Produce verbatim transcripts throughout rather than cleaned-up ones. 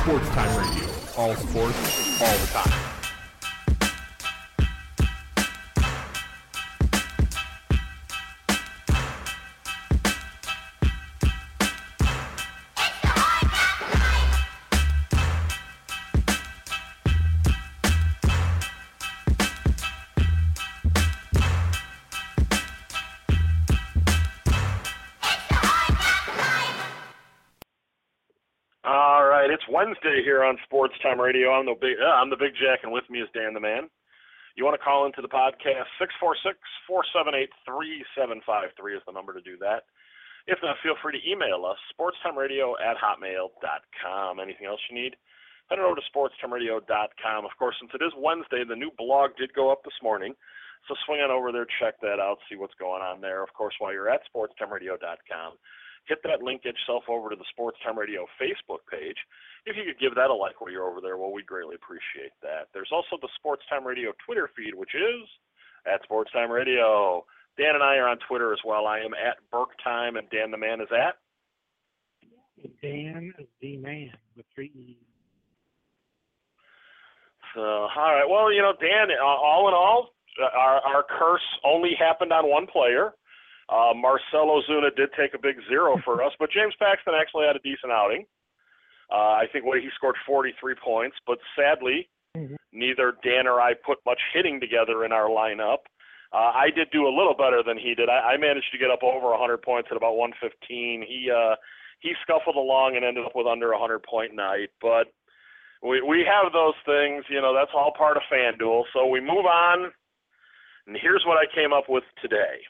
Sports Time Radio. All sports, all the time. It's Wednesday here on Sports Time Radio. I'm the big, uh, I'm the Big Jack, and with me is Dan the Man. You want to call into the podcast? six four six, four seven eight, three seven five three is the number to do that. If not, feel free to email us, sportstimeradio at hotmail dot com. Anything else you need? Head on over to sportstimeradio dot com. Of course, since it is Wednesday, the new blog did go up this morning, so swing on over there, check that out, see what's going on there. Of course, while you're at sportstimeradio dot com, hit that link, get yourself over to the Sports Time Radio Facebook page. If you could give that a like while you're over there, well, we'd greatly appreciate that. There's also the Sports Time Radio Twitter feed, which is at Sports Time Radio. Dan and I are on Twitter as well. I am at Burke Time, and Dan the Man is at? Dan the Man with three E's. So, all right. Well, you know, Dan, uh, all in all, our, our curse only happened on one player. Uh, Marcell Ozuna did take a big zero for us, but James Paxton actually had a decent outing. Uh, I think he scored forty-three points, but sadly, mm-hmm. neither Dan or I put much hitting together in our lineup. Uh, I did do a little better than he did. I, I managed to get up over one hundred points at about one fifteen. He uh, he scuffled along and ended up with under a one hundred point night, but we we have those things, you know, that's all part of FanDuel. So we move on, and here's what I came up with today.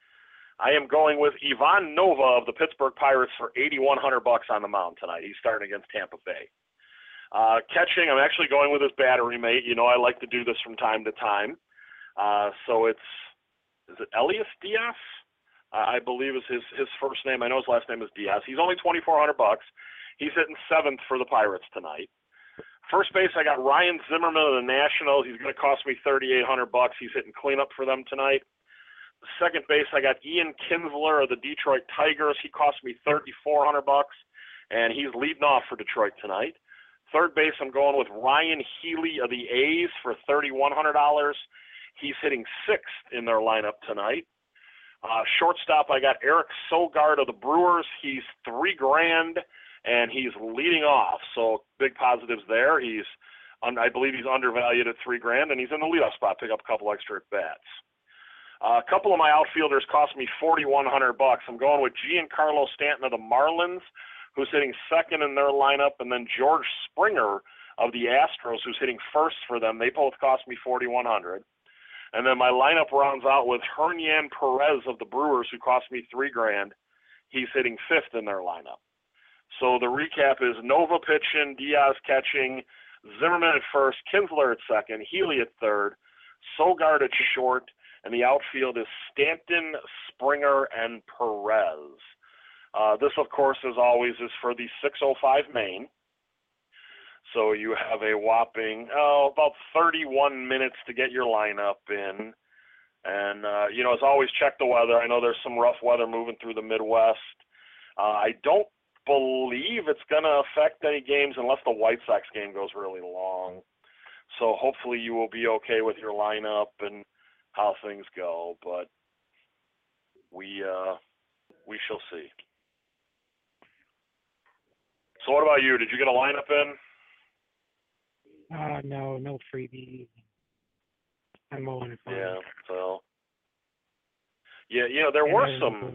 I am going with Ivan Nova of the Pittsburgh Pirates for eighty-one hundred bucks on the mound tonight. He's starting against Tampa Bay. Uh, catching, I'm actually going with his battery mate. You know, I like to do this from time to time. Uh, so it's, is it Elias Diaz? Uh, I believe is his, his first name. I know his last name is Diaz. He's only twenty-four hundred bucks. He's hitting seventh for the Pirates tonight. First base, I got Ryan Zimmerman of the Nationals. He's going to cost me thirty-eight hundred bucks. He's hitting cleanup for them tonight. Second base, I got Ian Kinsler of the Detroit Tigers. He cost me thirty-four hundred bucks, and he's leading off for Detroit tonight. Third base, I'm going with Ryan Healy of the A's for thirty-one hundred dollars. He's hitting sixth in their lineup tonight. Uh, shortstop, I got Eric Sogard of the Brewers. He's three grand, and he's leading off. So big positives there. He's, I believe, he's undervalued at three grand, and he's in the leadoff spot. Pick up a couple extra at bats. Uh, a couple of my outfielders cost me forty-one hundred bucks. I'm going with Giancarlo Stanton of the Marlins, who's hitting second in their lineup, and then George Springer of the Astros, who's hitting first for them. They both cost me forty-one hundred. And then my lineup rounds out with Hernan Perez of the Brewers, who cost me three grand. He's hitting fifth in their lineup. So the recap is Nova pitching, Diaz catching, Zimmerman at first, Kinsler at second, Healy at third, Sogard at short, and the outfield is Stanton, Springer, and Perez. Uh, this, of course, as always, is for the six oh five main. So you have a whopping, oh, about thirty-one minutes to get your lineup in. And, uh, you know, as always, check the weather. I know there's some rough weather moving through the Midwest. Uh, I don't believe it's going to affect any games unless the White Sox game goes really long. So hopefully you will be okay with your lineup and how things go, but we uh, we shall see. So what about you? Did you get a lineup in? Uh, no, no freebies. I'm mowing it. Yeah, so yeah, you know there yeah, were some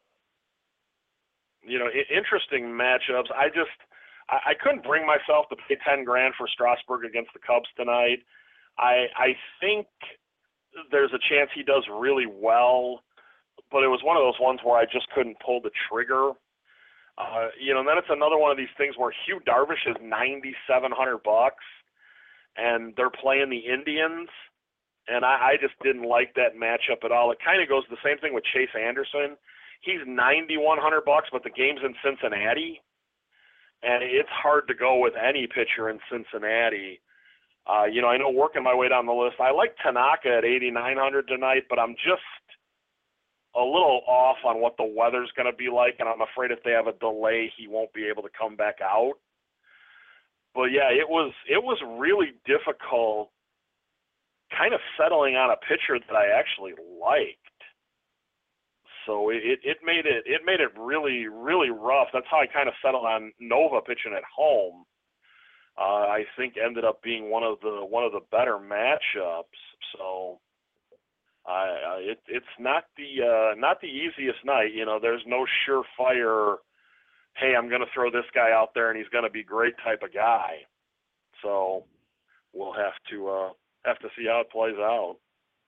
you know I- interesting matchups. I just I-, I couldn't bring myself to pay ten grand for Strasburg against the Cubs tonight. I I think there's a chance he does really well, but it was one of those ones where I just couldn't pull the trigger. Uh, you know, and then it's another one of these things where Hugh Darvish is ninety-seven hundred bucks, and they're playing the Indians, and I, I just didn't like that matchup at all. It kind of goes the same thing with Chase Anderson. He's ninety-one hundred bucks, but the game's in Cincinnati, and it's hard to go with any pitcher in Cincinnati. Uh, you know, I know working my way down the list, I like Tanaka at eighty-nine hundred tonight, but I'm just a little off on what the weather's going to be like, and I'm afraid if they have a delay, he won't be able to come back out. but yeah, it was it was really difficult, kind of settling on a pitcher that I actually liked. So it, it made it it made it really really rough. That's how I kind of settled on Nova pitching at home. Uh, I think ended up being one of the one of the better matchups. So uh, it it's not the uh, not the easiest night. You know, there's no surefire, hey, I'm going to throw this guy out there and he's going to be great type of guy. So we'll have to uh, have to see how it plays out.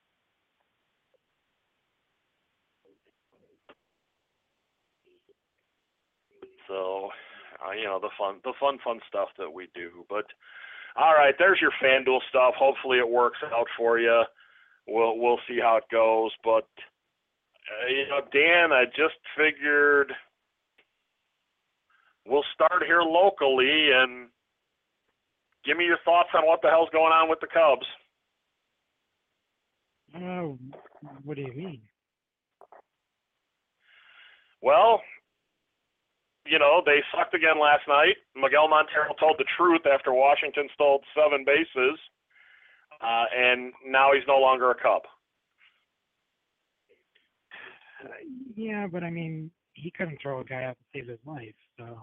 So, uh, you know, the fun, the fun, fun stuff that we do. But all right, there's your FanDuel stuff. Hopefully, it works out for you. We'll we'll see how it goes. But uh, you know, Dan, I just figured we'll start here locally and give me your thoughts on what the hell's going on with the Cubs. Oh, what do you mean? Well, you know, they sucked again last night. Miguel Montero told the truth after Washington stole seven bases, uh, and now he's no longer a Cub. Uh, yeah, but I mean, he couldn't throw a guy out to save his life, so.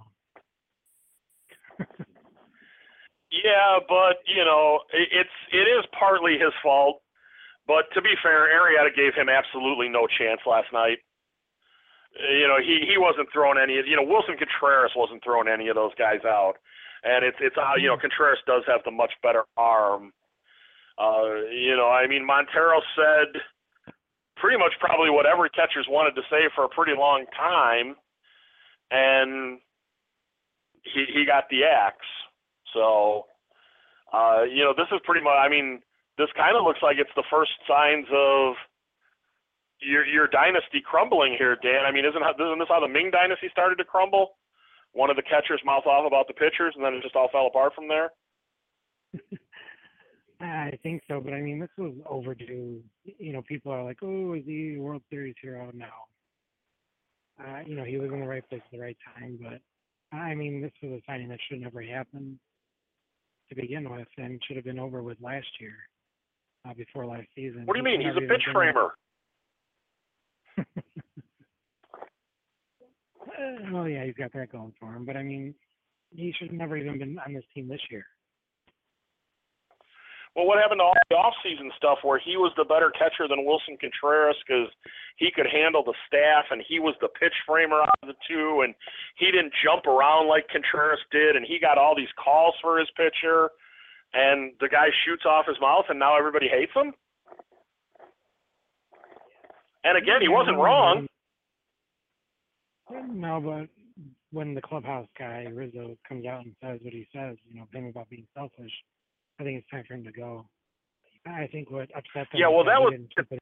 Yeah, but you know, it, it's it is partly his fault. But to be fair, Arrieta gave him absolutely no chance last night. You know, he, he wasn't throwing any. You know, Wilson Contreras wasn't throwing any of those guys out, and it's it's uh, you know, Contreras does have the much better arm. Uh, you know, I mean, Montero said pretty much probably what every catcher's wanted to say for a pretty long time, and he he got the axe. So, uh, you know, this is pretty much. I mean, this kind of looks like it's the first signs of your your dynasty crumbling here, Dan. I mean, isn't isn't this how the Ming dynasty started to crumble? One of the catchers mouth off about the pitchers, and then it just all fell apart from there. I think so, but I mean, this was overdue. You know, people are like, "Oh, is he a World Series hero now?" Uh, you know, he was in the right place at the right time, but I mean, this was a signing that should never happen to begin with, and should have been over with last year, uh, before last season. What do you He mean? should He's a never pitch even framer. Uh, well, yeah, he's got that going for him, but I mean, he should have never even been on this team this year. Well, what happened to all the off-season stuff where he was the better catcher than Wilson Contreras because he could handle the staff and he was the pitch framer out of the two, and he didn't jump around like Contreras did, and he got all these calls for his pitcher, and the guy shoots off his mouth, and now everybody hates him? And again, he wasn't wrong. No, but when the clubhouse guy, Rizzo, comes out and says what he says, you know, him about being selfish, I think it's time for him to go. I think what upset them. Yeah, well, that was it.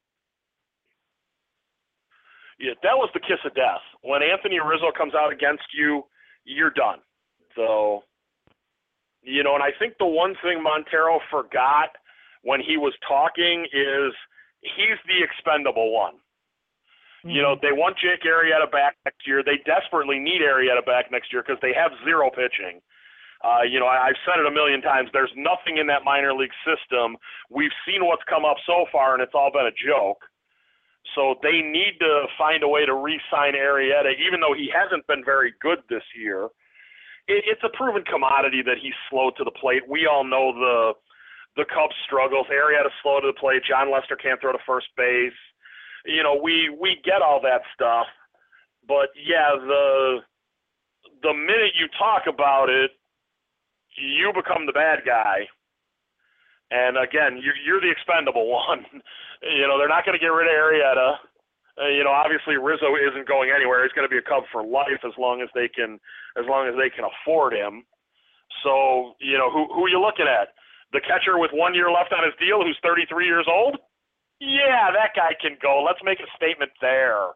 yeah, that was the kiss of death. When Anthony Rizzo comes out against you, you're done. So, you know, and I think the one thing Montero forgot when he was talking is he's the expendable one. Mm-hmm. You know, they want Jake Arrieta back next year. They desperately need Arrieta back next year because they have zero pitching. Uh, you know, I, I've said it a million times. There's nothing in that minor league system. We've seen what's come up so far, and it's all been a joke. So they need to find a way to re-sign Arrieta, even though he hasn't been very good this year. It, it's a proven commodity that he's slow to the plate. We all know the the Cubs' struggles. Arrieta's slow to the plate. John Lester can't throw to first base. You know, we we get all that stuff. But, yeah, the the minute you talk about it, you become the bad guy. And, again, you're, you're the expendable one. You know, they're not going to get rid of Arrieta. Uh, you know, obviously Rizzo isn't going anywhere. He's going to be a Cub for life as long as they can as long as they can afford him. So, you know, who who are you looking at? The catcher with one year left on his deal who's thirty-three years old? Yeah, that guy can go. Let's make a statement there.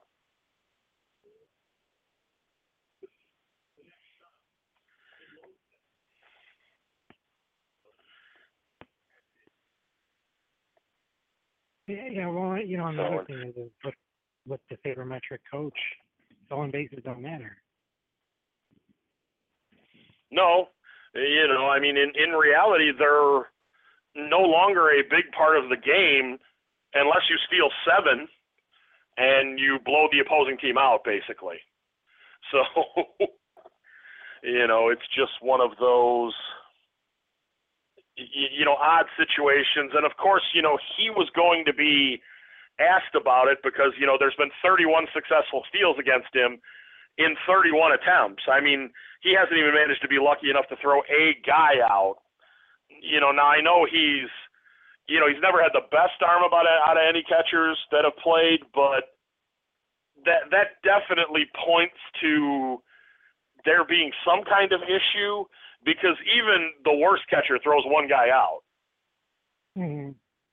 Yeah, yeah, well, you know, another thing is, is with, with the sabermetric coach, stolen bases don't matter. No, You know, I mean, in, in reality, they're no longer a big part of the game unless you steal seven and you blow the opposing team out, basically. So, you know, it's just one of those, you know, odd situations. And, of course, you know, he was going to be asked about it because, you know, there's been thirty-one successful steals against him in thirty-one attempts. I mean, he hasn't even managed to be lucky enough to throw a guy out. You know, now I know he's, you know, he's never had the best arm about out of any catchers that have played, but that that definitely points to there being some kind of issue because even the worst catcher throws one guy out. Mm-hmm.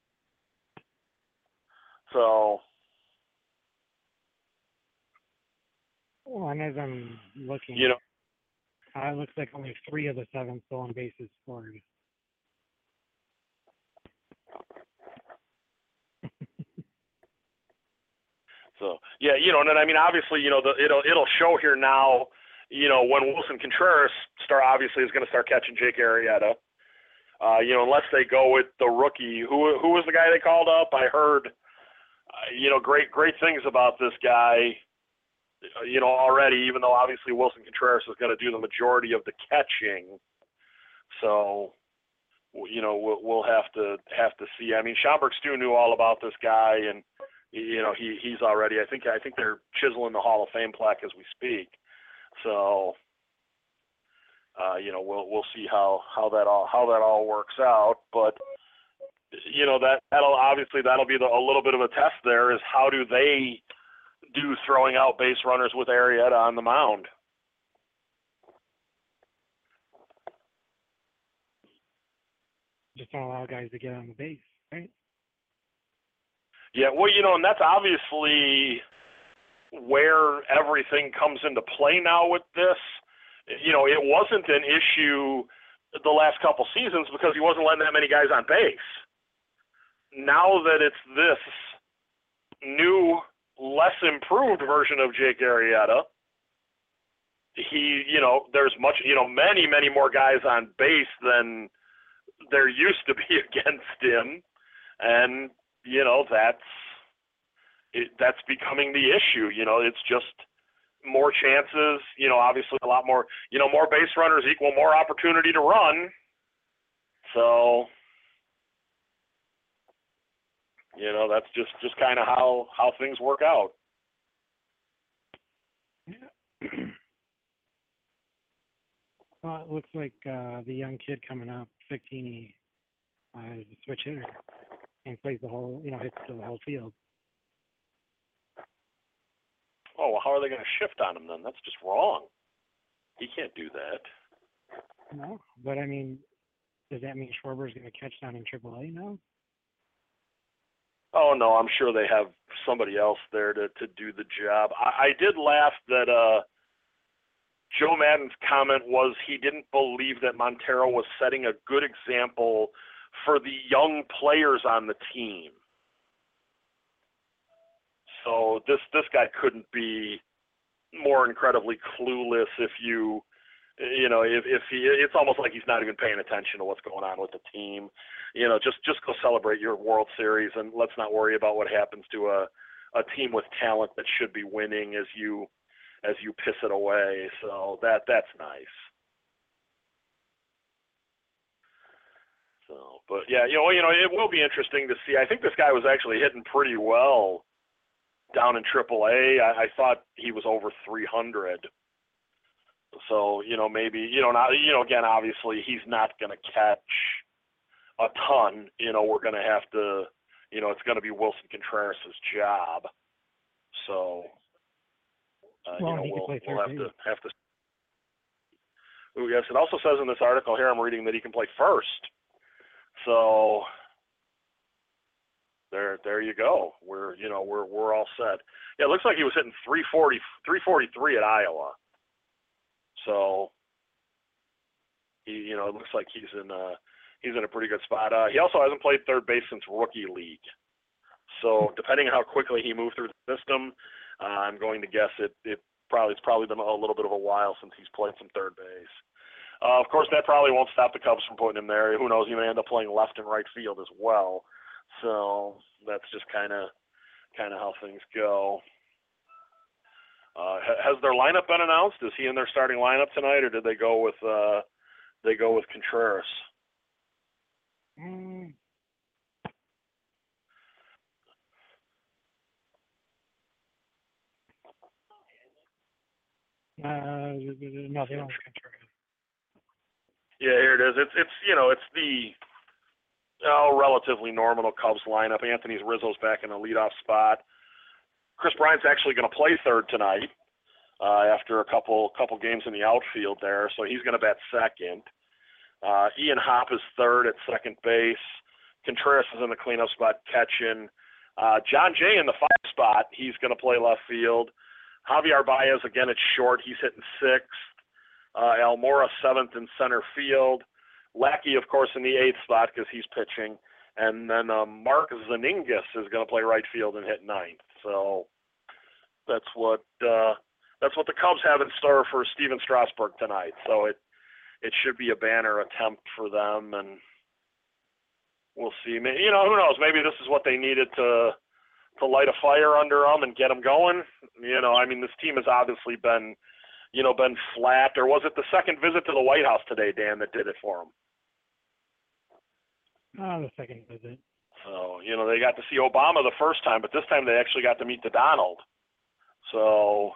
So. Well, and as I'm looking, You know, uh, it looks like only three of the seven stolen bases scored. So yeah, you know, and then I mean, obviously, you know, the, it'll it'll show here now. You know, when Wilson Contreras start obviously is going to start catching Jake Arrieta. Uh, you know, unless they go with the rookie, who who was the guy they called up? I heard, uh, you know, great great things about this guy. You know, already, even though obviously Wilson Contreras is going to do the majority of the catching. So, you know, we'll, we'll have to have to see. I mean, Schaumburg Stu knew all about this guy, and you know, he he's already. I think I think they're chiseling the Hall of Fame plaque as we speak. So, uh, you know, we'll we'll see how, how that all how that all works out. But you know, that that'll obviously that'll be the, a little bit of a test. There is how do they do throwing out base runners with Arrieta on the mound. Just don't allow guys to get on the base, right? Yeah, well, you know, and that's obviously where everything comes into play now with this. You know, it wasn't an issue the last couple seasons because he wasn't letting that many guys on base. Now that it's this new, less improved version of Jake Arrieta, he, you know, there's much, you know, many, many more guys on base than there used to be against him. And, you know, that's, it, that's becoming the issue. You know, it's just more chances, you know, obviously a lot more, you know, more base runners equal more opportunity to run. So, you know, that's just, just kind of how, how things work out. Yeah. Well, it looks like uh, the young kid coming up, Fictini, uh, is a switch hitter and plays the whole, you know, hits the whole field. Oh, well, how are they going to shift on him then? That's just wrong. He can't do that. No, but I mean, does that mean Schwarber's going to catch down in triple A now? Oh, no, I'm sure they have somebody else there to, to do the job. I, I did laugh that uh, Joe Maddon's comment was he didn't believe that Montero was setting a good example for the young players on the team. So this this guy couldn't be more incredibly clueless if you, you know, if, if he, it's almost like he's not even paying attention to what's going on with the team. You know, just, just go celebrate your World Series and let's not worry about what happens to a, a team with talent that should be winning as you as you piss it away. So that that's nice. So, but yeah, you know, you know, it will be interesting to see. I think this guy was actually hitting pretty well down in triple A. I, I thought he was over three hundred. So, you know, maybe, you know, not, you know, again, obviously he's not going to catch a ton. You know, we're going to have to, you know, it's going to be Wilson Contreras' job. So, uh, Well, you know, he we'll, could play we'll third have to, base. have to. Ooh, yes, it also says in this article here I'm reading that he can play first. So, There, there you go. We're, you know, we're we're all set. Yeah, it looks like he was hitting three forty, three forty-three at Iowa. So, he, you know, it looks like he's in a he's in a pretty good spot. Uh, he also hasn't played third base since rookie league. So, depending on how quickly he moved through the system, uh, I'm going to guess it it probably it's probably been a little bit of a while since he's played some third base. Uh, of course, that probably won't stop the Cubs from putting him there. Who knows? He may end up playing left and right field as well. So that's just kind of kind of how things go. Uh, has their lineup been announced? Is he in their starting lineup tonight, or did they go with uh, they go with Contreras? Mm. Uh, no, they don't have Contreras. Yeah, here it is. It's it's you know it's the oh, relatively normal Cubs lineup. Anthony Rizzo's back in the leadoff spot. Chris Bryant's actually going to play third tonight uh, after a couple couple games in the outfield there, so he's going to bat second. Uh, Ian Happ is third at second base. Contreras is in the cleanup spot catching. Uh, John Jay in the five spot. He's going to play left field. Javier Baez again at short. He's hitting sixth. Uh, Almora seventh in center field. Lackey, of course, in the eighth spot because he's pitching. And then uh, Mark Zaningas is going to play right field and hit ninth. So that's what uh, that's what the Cubs have in store for Steven Strasburg tonight. So it it should be a banner attempt for them, and we'll see. You know, who knows? Maybe this is what they needed to to light a fire under them and get them going. You know, I mean, this team has obviously been, you know, been flat. Or was it the second visit to the White House today, Dan, that did it for them? Oh, the second visit. So, you know, they got to see Obama the first time, but this time they actually got to meet the Donald. So,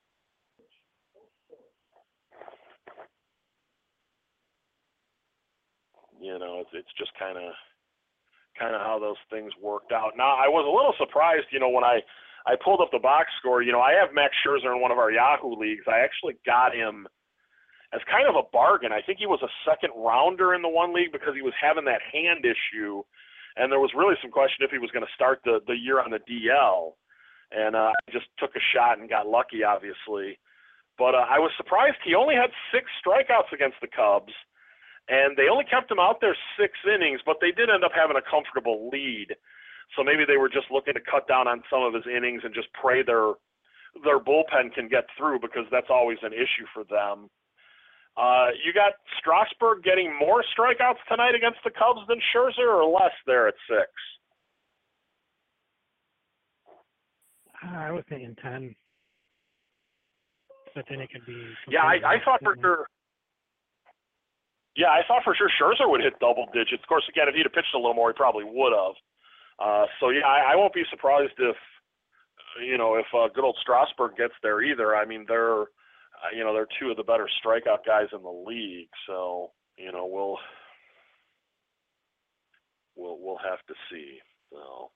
you know, it's it's just kind of kind of how those things worked out. Now, I was a little surprised, you know, when I, I pulled up the box score. You know, I have Max Scherzer in one of our Yahoo leagues. I actually got him as kind of a bargain. I think he was a second rounder in the one league because he was having that hand issue, and there was really some question if he was going to start the, the year on the D L. And uh, I just took a shot and got lucky, obviously. But uh, I was surprised he only had six strikeouts against the Cubs, and they only kept him out there six innings, but they did end up having a comfortable lead. So maybe they were just looking to cut down on some of his innings and just pray their their bullpen can get through, because that's always an issue for them. Uh, you got Strasburg getting more strikeouts tonight against the Cubs than Scherzer, or less there at six? Uh, I was thinking ten. But then it could be. Yeah, I, I thought for sure. Yeah, I thought for sure Scherzer would hit double digits. Of course, again, if he'd have pitched a little more, he probably would have. Uh, so yeah, I, I won't be surprised if, you know, if uh, good old Strasburg gets there either. I mean, they're, uh, you know, they're two of the better strikeout guys in the league. So, you know, we'll we'll we'll have to see. So,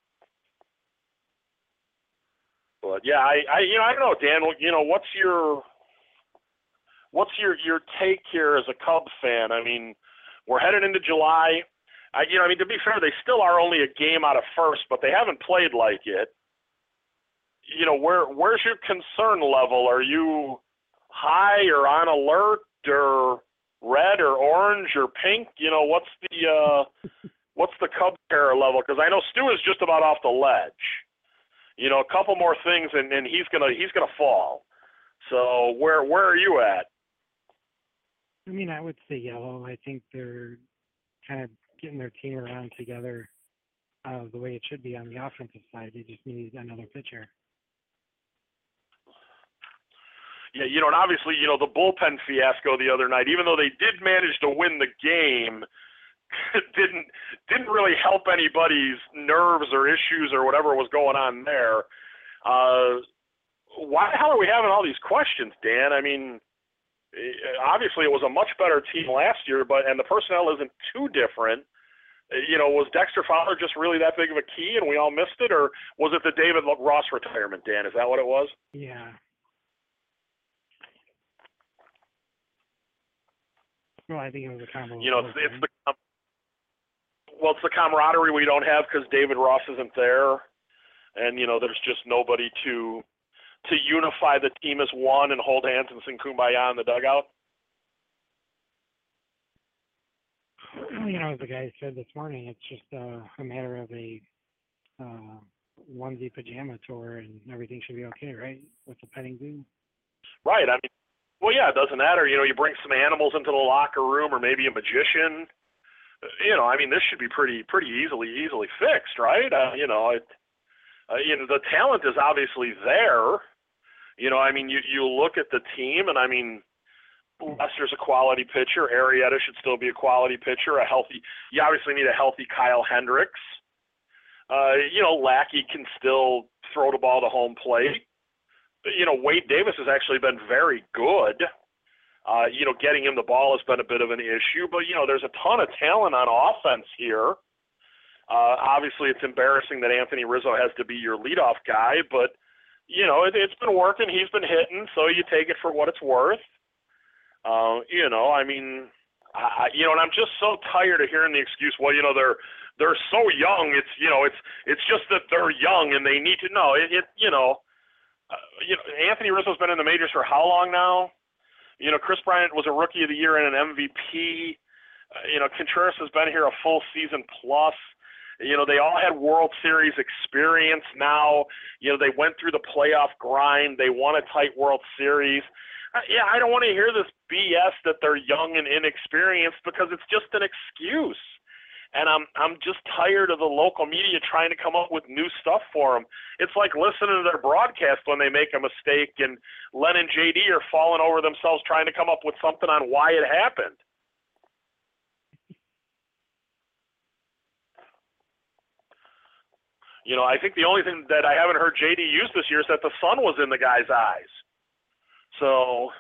but yeah, I, I you know I don't know, Dan. You know, what's your what's your your take here as a Cubs fan? I mean, we're headed into July. I, you know, I mean, to be fair, they still are only a game out of first, but they haven't played like it. You know, where where's your concern level? Are you high or on alert or red or orange or pink? You know, what's the uh, what's the Cubs terror level? Because I know Stu is just about off the ledge. You know, a couple more things, and, and he's gonna he's gonna fall. So where where are you at? I mean, I would say yellow. I think they're kind of getting their team around together uh, the way it should be on the offensive side. They just need another pitcher. Yeah, you know, and obviously, you know, the bullpen fiasco the other night, even though they did manage to win the game, didn't didn't really help anybody's nerves or issues or whatever was going on there. Uh, why the hell are we having all these questions, Dan? I mean, obviously it was a much better team last year, but and the personnel isn't too different. You know, was Dexter Fowler just really that big of a key and we all missed it, or was it the David Ross retirement, Dan? Is that what it was? Yeah. Well, I think it was a combo. You know, it's, it's the well, it's the camaraderie we don't have because David Ross isn't there, and you know, there's just nobody to to unify the team as one and hold hands and sing Kumbaya in the dugout. You know, as the guy said this morning, it's just uh, a matter of a uh, onesie pajama tour, and everything should be okay, right? With the petting zoo. Right. I mean, Well, yeah, it doesn't matter. You know, you bring some animals into the locker room, or maybe a magician. You know, I mean, this should be pretty pretty easily easily fixed, right? Uh, you know, it, uh, you know, the talent is obviously there. You know, I mean, you you look at the team, and I mean, Lester's a quality pitcher. Arrieta should still be a quality pitcher. A healthy, you obviously need a healthy Kyle Hendricks. Uh, you know, Lackey can still throw the ball to home plate. You know, Wade Davis has actually been very good. Uh, you know, getting him the ball has been a bit of an issue, but, you know, there's a ton of talent on offense here. Uh, obviously, it's embarrassing that Anthony Rizzo has to be your leadoff guy, but, you know, it, it's been working. He's been hitting, so you take it for what it's worth. Uh, you know, I mean, I, you know, and I'm just so tired of hearing the excuse, well, you know, they're they're so young. It's, you know, it's it's just that they're young and they need to know. It, it you know, uh, you know, Anthony Rizzo's been in the majors for how long now? You know, Chris Bryant was a Rookie of the Year and an M V P. Uh, you know, Contreras has been here a full season plus. You know, they all had World Series experience now. You know, they went through the playoff grind. They won a tight World Series. Uh, yeah, I don't want to hear this B S that they're young and inexperienced, because it's just an excuse. And I'm I'm just tired of the local media trying to come up with new stuff for them. It's like listening to their broadcast when they make a mistake, and Len and J D are falling over themselves trying to come up with something on why it happened. You know, I think the only thing that I haven't heard J D use this year is that the sun was in the guy's eyes. So,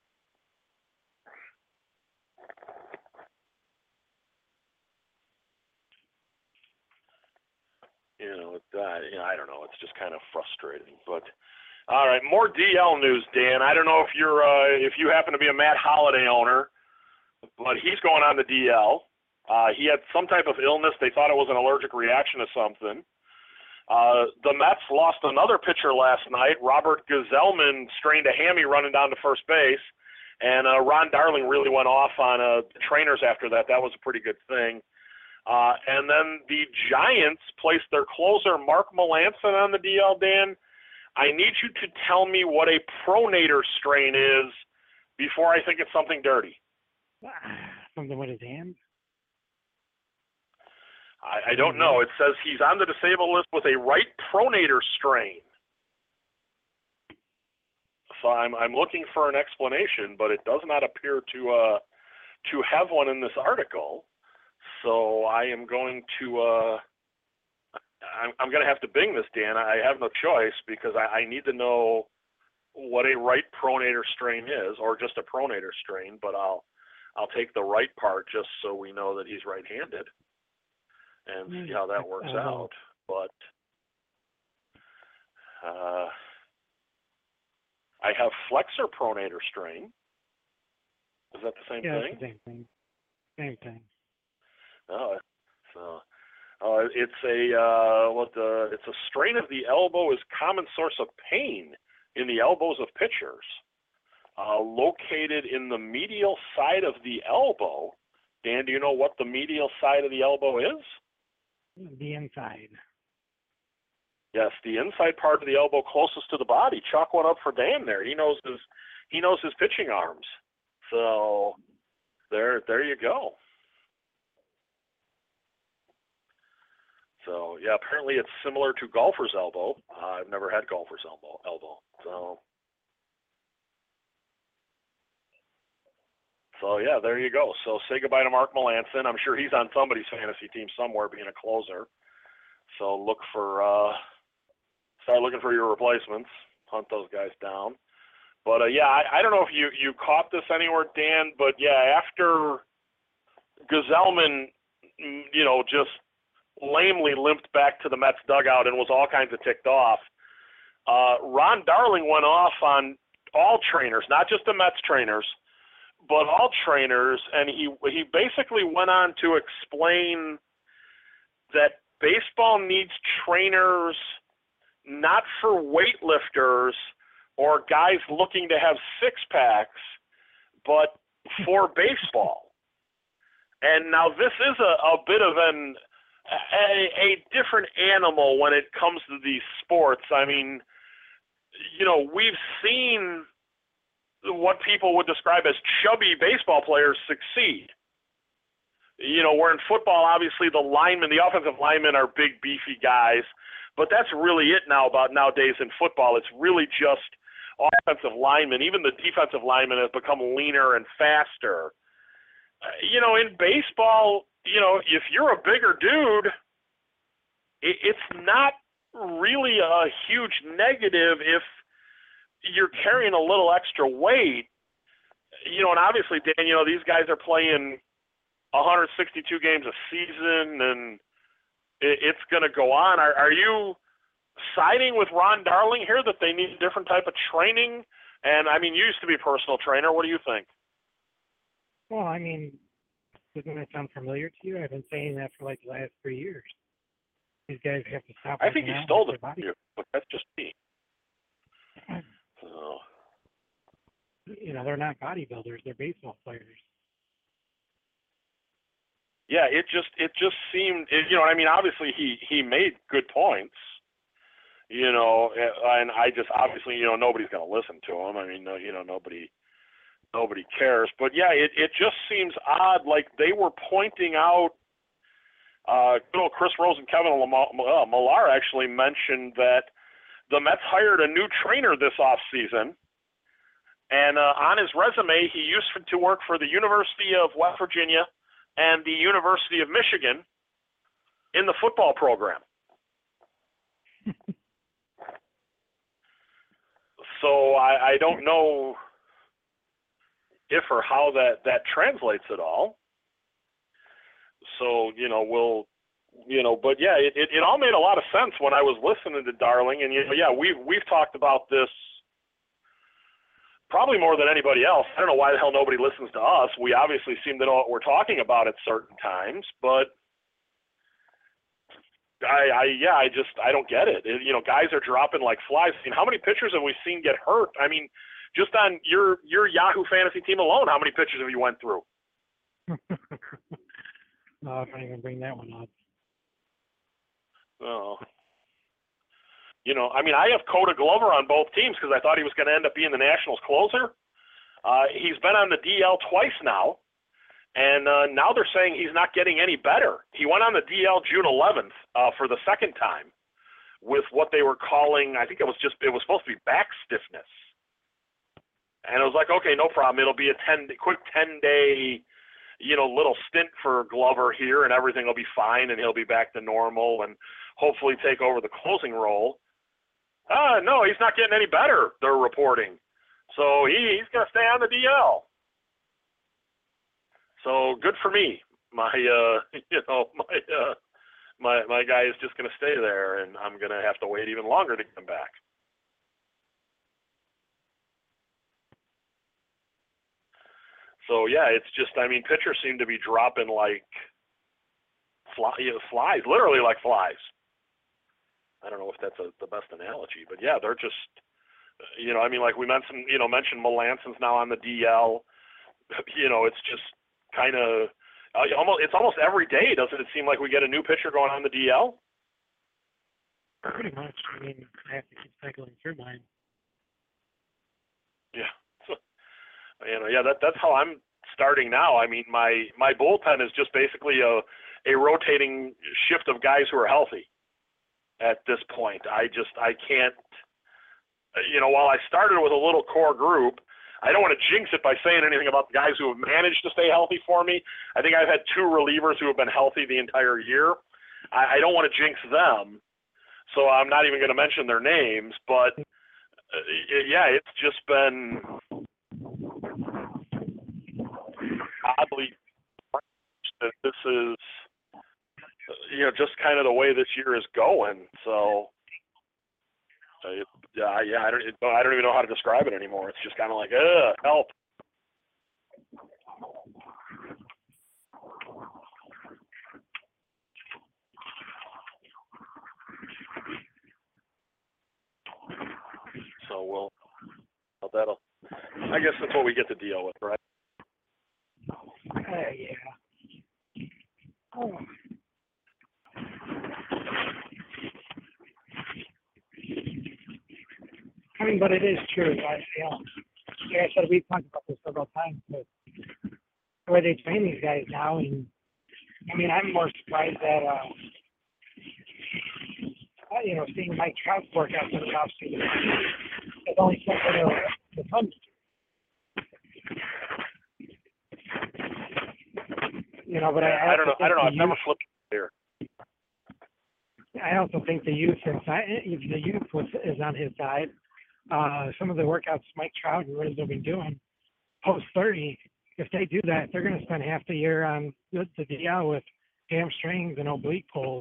you know, it, uh, you know, I don't know. It's just kind of frustrating. But all right, more D L news, Dan. I don't know if you're uh, if you happen to be a Matt Holliday owner, but he's going on the D L. Uh, he had some type of illness. They thought it was an allergic reaction to something. Uh, the Mets lost another pitcher last night. Robert Gazelman strained a hammy running down to first base, and uh, Ron Darling really went off on uh, trainers after that. That was a pretty good thing. Uh, and then the Giants placed their closer, Mark Melancon, on the D L, Dan. I need you to tell me what a pronator strain is before I think it's something dirty. Something with his hand? I, I don't know. It says he's on the disabled list with a right pronator strain. So I'm I'm looking for an explanation, but it does not appear to uh, to have one in this article. So I am going to uh, I'm I'm going to have to Bing this, Dan. I have no choice, because I, I need to know what a right pronator strain is, or just a pronator strain. But I'll I'll take the right part just so we know that he's right-handed, and see how that works out. But uh, I have flexor pronator strain. Is that the same yeah, thing? It's the same thing. Same thing. Oh, so uh, it's a uh, what the it's a strain of the elbow is common source of pain in the elbows of pitchers, uh, located in the medial side of the elbow. Dan, do you know what the medial side of the elbow is? The inside. Yes, the inside part of the elbow closest to the body. Chalk one up for Dan there. He knows his he knows his pitching arms. So there there you go. So yeah, apparently it's similar to golfer's elbow. Uh, I've never had golfer's elbow elbow. So So yeah, there you go. So say goodbye to Mark Melancon. I'm sure he's on somebody's fantasy team somewhere, being a closer. So look for uh, start looking for your replacements. Hunt those guys down. But uh, yeah, I, I don't know if you, you caught this anywhere, Dan. But yeah, after Gazelman, you know, just lamely limped back to the Mets dugout and was all kinds of ticked off, uh, Ron Darling went off on all trainers, not just the Mets trainers, but all trainers, and he he basically went on to explain that baseball needs trainers not for weightlifters or guys looking to have six-packs, but for baseball. And now this is a, a bit of an a, a different animal when it comes to these sports. I mean, you know, we've seen what people would describe as chubby baseball players succeed. You know, where in football, obviously the linemen, the offensive linemen are big, beefy guys, but that's really it now about nowadays in football. It's really just offensive linemen. Even the defensive linemen have become leaner and faster. Uh, you know, in baseball, you know, if you're a bigger dude, it, it's not really a huge negative if you're carrying a little extra weight. You know, and obviously, Dan, you know, these guys are playing one hundred sixty-two games a season, and it, it's going to go on. Are, are you siding with Ron Darling here that they need a different type of training? And, I mean, you used to be a personal trainer. What do you think? Well, I mean, doesn't that sound familiar to you? I've been saying that for like the last three years. These guys have to stop. I think he stole it from you, but that's just me. So. You know, they're not bodybuilders; they're baseball players. Yeah, it just it just seemed, it, you know, I mean, obviously he he made good points, you know, and I just obviously, you know, nobody's going to listen to him. I mean, no, you know, nobody nobody cares. But yeah, it it just seems odd. Like they were pointing out. Uh, you know, Chris Rose and Kevin Millar actually mentioned that the Mets hired a new trainer this offseason, and uh, on his resume, he used to work for the University of West Virginia and the University of Michigan in the football program. So I, I don't know if or how that, that translates at all. So, you know, we'll, you know, but yeah, it, it, it all made a lot of sense when I was listening to Darling. And, you know, yeah, we've, we've talked about this probably more than anybody else. I don't know why the hell nobody listens to us. We obviously seem to know what we're talking about at certain times, but I, I yeah, I just, I don't get it. it. You know, guys are dropping like flies. I mean, how many pitchers have we seen get hurt? I mean, just on your, your Yahoo fantasy team alone, how many pitchers have you went through? No, I can't even bring that one up. Oh. You know, I mean, I have Coda Glover on both teams because I thought he was going to end up being the Nationals closer. Uh, he's been on the D L twice now, and uh, now they're saying he's not getting any better. He went on the D L June eleventh uh, for the second time with what they were calling, I think it was just, it was supposed to be back stiffness. And it was like, okay, no problem. It'll be a ten, quick ten-day, you know, little stint for Glover here, and everything will be fine, and he'll be back to normal and hopefully take over the closing role. Uh, no, he's not getting any better, they're reporting. So he, he's going to stay on the D L. So good for me. My, uh, you know, my, uh, my, my guy is just going to stay there, and I'm going to have to wait even longer to get him back. So yeah, it's just, I mean, pitchers seem to be dropping like fly, you know, flies, literally like flies. I don't know if that's a, the best analogy, but yeah, they're just, you know, I mean, like we mentioned, you know, mentioned Melanson's now on the D L. You know, it's just kind of uh, almost, it's almost every day, doesn't it seem like we get a new pitcher going on the D L? Pretty much. I mean, I have to keep cycling through mine. Yeah. You know, yeah, that that's how I'm starting now. I mean, my my bullpen is just basically a a rotating shift of guys who are healthy. At this point, I just I can't. You know, while I started with a little core group, I don't want to jinx it by saying anything about the guys who have managed to stay healthy for me. I think I've had two relievers who have been healthy the entire year. I, I don't want to jinx them, so I'm not even going to mention their names. But uh, yeah, it's just been oddly that this is, you know, just kind of the way this year is going. So, uh, yeah, yeah, I don't, I don't even know how to describe it anymore. It's just kind of like, ugh, help. So we'll, well, that'll, I guess that's what we get to deal with, right? Uh, yeah. Oh. I mean, but it is true. I, you know, like I said, we've talked about this several times, but the way they train these guys now, and I mean, I'm more surprised that, uh, you know, seeing Mike Trout work out in the offseason. It's only something to the fun. You know, but I, I, I don't know. I don't know. I've never flipped here. I also think the youth inside, if the youth was, is on his side. Uh, some of the workouts Mike Trout and Rizzo have been doing post thirty, if they do that, they're going to spend half the year on the, the D L with hamstrings and oblique pulls.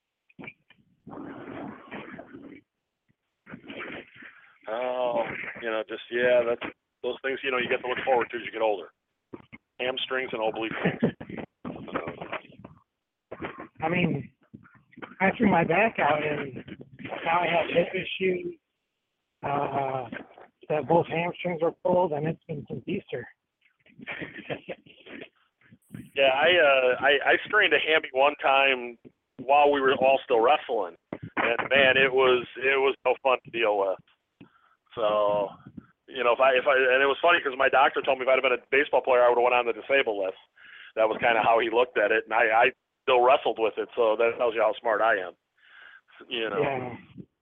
Oh, you know, just yeah, that's those things. You know, you get to look forward to as you get older. Hamstrings and oblique pulls. I mean, I threw my back out, and now I have hip issues. Uh, that both hamstrings were pulled, and it's been since Easter. Yeah, I, uh, I I strained a hammy one time while we were all still wrestling, and man, it was it was no fun to deal with. So, you know, if I if I and it was funny because my doctor told me if I'd have been a baseball player, I would have went on the disabled list. That was kind of how he looked at it, and I, I still wrestled with it. So that tells you how smart I am. You know. Yeah.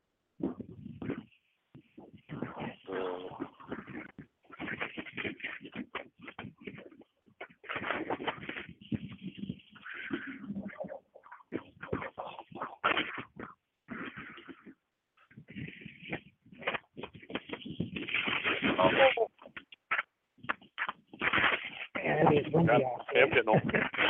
And it's windy out I'm getting old.